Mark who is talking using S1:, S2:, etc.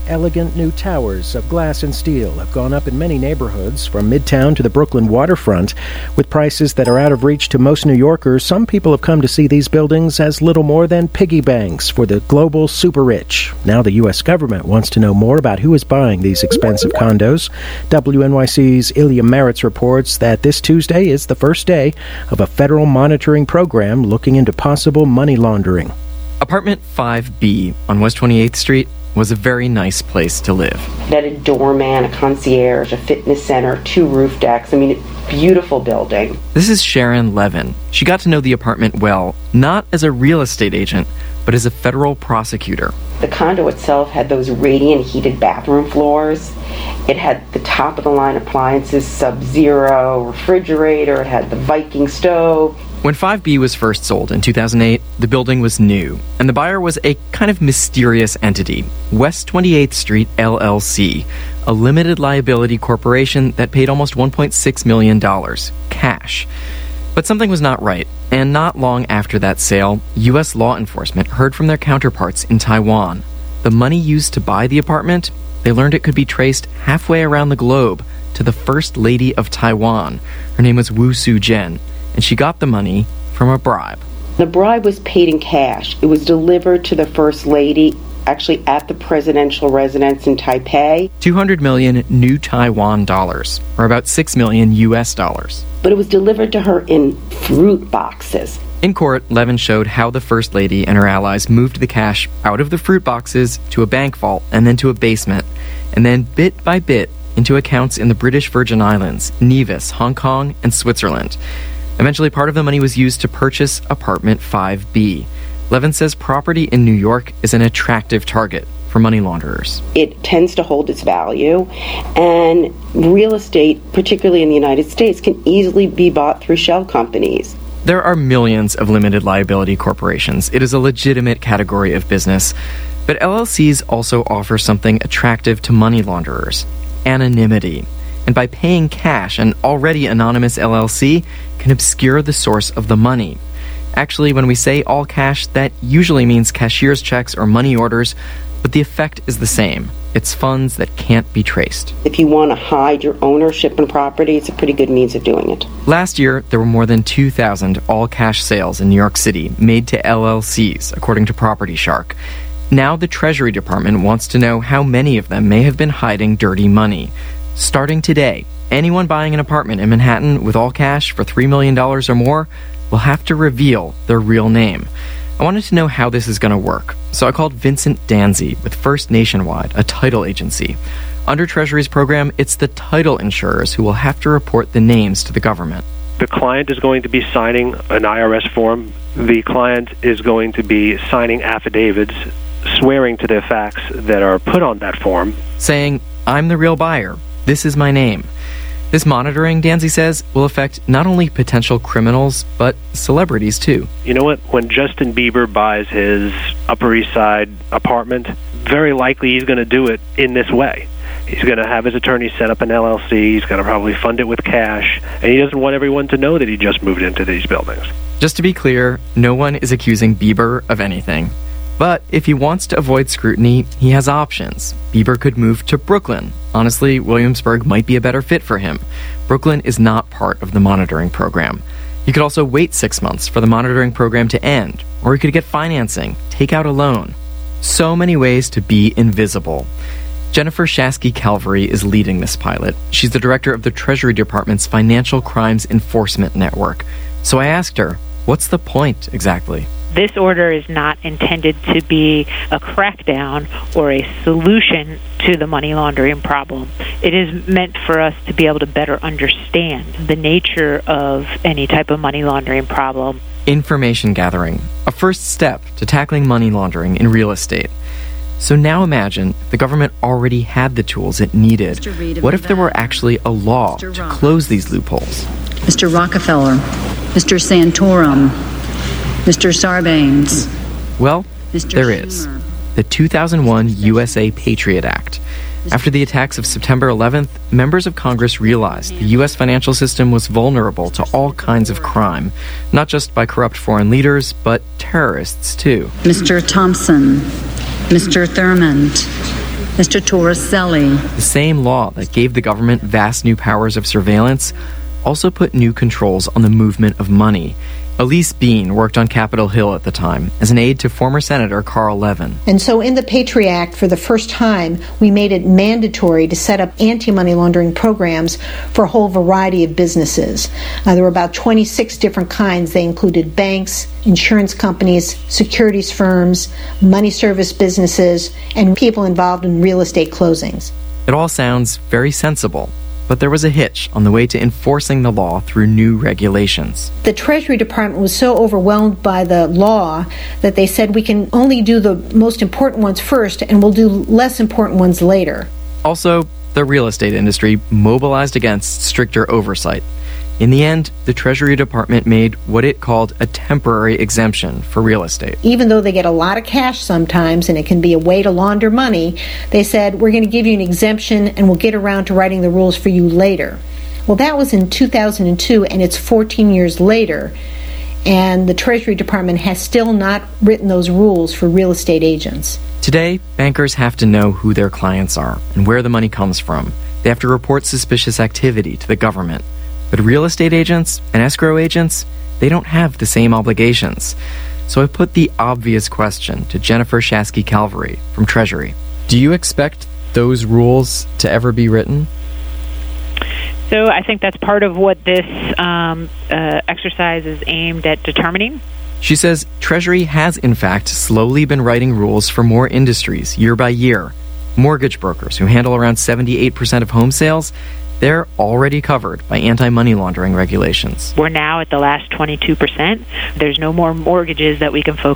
S1: Elegant new towers of glass and steel have gone up in many neighborhoods, from Midtown to the Brooklyn waterfront. With prices that are out of reach to most New Yorkers, some people have come to see these buildings as little more than piggy banks for the global super-rich. Now the U.S. government wants to know more about who is buying these expensive condos. WNYC's Ilya Maritz reports that this Tuesday is the first day of a federal monitoring program looking into possible money laundering.
S2: Apartment 5B on West 28th Street was a very nice place to live.
S3: It had a doorman, a concierge, a fitness center, 2 roof decks. I mean, beautiful building.
S2: This is Sharon Levin. She got to know the apartment well, not as a real estate agent, but as a federal prosecutor.
S3: The condo itself had those radiant heated bathroom floors. It had the top-of-the-line appliances, Sub-Zero refrigerator. It had the Viking stove.
S2: When 5B was first sold in 2008, the building was new, and the buyer was a kind of mysterious entity, West 28th Street LLC, a limited liability corporation that paid almost $1.6 million, cash. But something was not right, and not long after that sale, U.S. law enforcement heard from their counterparts in Taiwan. The money used to buy the apartment, they learned it could be traced halfway around the globe to the First Lady of Taiwan. Her name was Wu Su-jen, and she got the money from a bribe.
S3: The bribe was paid in cash. It was delivered to the First Lady, actually at the presidential residence in Taipei.
S2: 200 million new Taiwan dollars, or about $6 million US dollars.
S3: But it was delivered to her in fruit boxes.
S2: In court, Levin showed how the First Lady and her allies moved the cash out of the fruit boxes to a bank vault and then to a basement, and then bit by bit into accounts in the British Virgin Islands, Nevis, Hong Kong, and Switzerland. Eventually, part of the money was used to purchase apartment 5B. Levin says property in New York is an attractive target for money launderers.
S3: It tends to hold its value, and real estate, particularly in the United States, can easily be bought through shell companies.
S2: There are millions of limited liability corporations. It is a legitimate category of business. But LLCs also offer something attractive to money launderers: anonymity. And by paying cash, an already anonymous LLC can obscure the source of the money. Actually, when we say all cash, that usually means cashier's checks or money orders, but the effect is the same. It's funds that can't be traced.
S3: If you want to hide your ownership in property, it's a pretty good means of doing it.
S2: Last year, there were more than 2,000 all-cash sales in New York City made to LLCs, according to Property Shark. Now the Treasury Department wants to know how many of them may have been hiding dirty money. Starting today, anyone buying an apartment in Manhattan with all cash for $3 million or more will have to reveal their real name. I wanted to know how this is going to work, so I called Vincent Danzy with First Nationwide, a title agency. Under Treasury's program, it's the title insurers who will have to report the names to the government.
S4: The client is going to be signing an IRS form. The client is going to be signing affidavits swearing to the facts that are put on that form,
S2: saying, "I'm the real buyer. This is my name." This monitoring, Danzy says, will affect not only potential criminals, but celebrities too.
S4: You know what? When Justin Bieber buys his Upper East Side apartment, very likely he's going to do it in this way. He's going to have his attorney set up an LLC. He's going to probably fund it with cash. And he doesn't want everyone to know that he just moved into these buildings.
S2: Just to be clear, no one is accusing Bieber of anything. But if he wants to avoid scrutiny, he has options. Bieber could move to Brooklyn. Honestly, Williamsburg might be a better fit for him. Brooklyn is not part of the monitoring program. He could also wait 6 months for the monitoring program to end, or he could get financing, take out a loan. So many ways to be invisible. Jennifer Shasky-Calvary is leading this pilot. She's the director of the Treasury Department's Financial Crimes Enforcement Network. So I asked her, what's the point exactly?
S5: This order is not intended to be a crackdown or a solution to the money laundering problem. It is meant for us to be able to better understand the nature of any type of money laundering problem.
S2: Information gathering, a first step to tackling money laundering in real estate. So now imagine the government already had the tools it needed. What if there were actually a law to close these loopholes?
S6: Mr. Rockefeller, Mr. Santorum, Mr. Sarbanes.
S2: Well,
S6: Mr.
S2: there
S6: Schumer.
S2: is. The 2001 USA Patriot Act. After the attacks of September 11th, members of Congress realized the U.S. financial system was vulnerable to all kinds of crime, not just by corrupt foreign leaders, but terrorists too.
S6: Mr. Thompson, Mr. Thurmond, Mr. Torricelli.
S2: The same law that gave the government vast new powers of surveillance also put new controls on the movement of money. Elise Bean worked on Capitol Hill at the time as an aide to former Senator Carl Levin.
S7: And so in the Patriot Act, for the first time, we made it mandatory to set up anti-money laundering programs for a whole variety of businesses. There were about 26 different kinds. They included banks, insurance companies, securities firms, money service businesses, and people involved in real estate closings.
S2: It all sounds very sensible. But there was a hitch on the way to enforcing the law through new regulations.
S7: The Treasury Department was so overwhelmed by the law that they said we can only do the most important ones first and we'll do less important ones later.
S2: Also, the real estate industry mobilized against stricter oversight. In the end, the Treasury Department made what it called a temporary exemption for real estate.
S7: Even though they get a lot of cash sometimes and it can be a way to launder money, they said, we're going to give you an exemption and we'll get around to writing the rules for you later. Well, that was in 2002, and it's 14 years later, and the Treasury Department has still not written those rules for real estate agents.
S2: Today, bankers have to know who their clients are and where the money comes from. They have to report suspicious activity to the government. But real estate agents and escrow agents, they don't have the same obligations. So I put the obvious question to Jennifer Shasky-Calvary from Treasury. Do you expect those rules to ever be written?
S5: So I think that's part of what this exercise is aimed at determining.
S2: She says Treasury has, in fact, slowly been writing rules for more industries year by year. Mortgage brokers, who handle around 78% of home sales, they're already covered by anti-money laundering regulations.
S5: We're now at the last 22%. There's no more mortgages that we can focus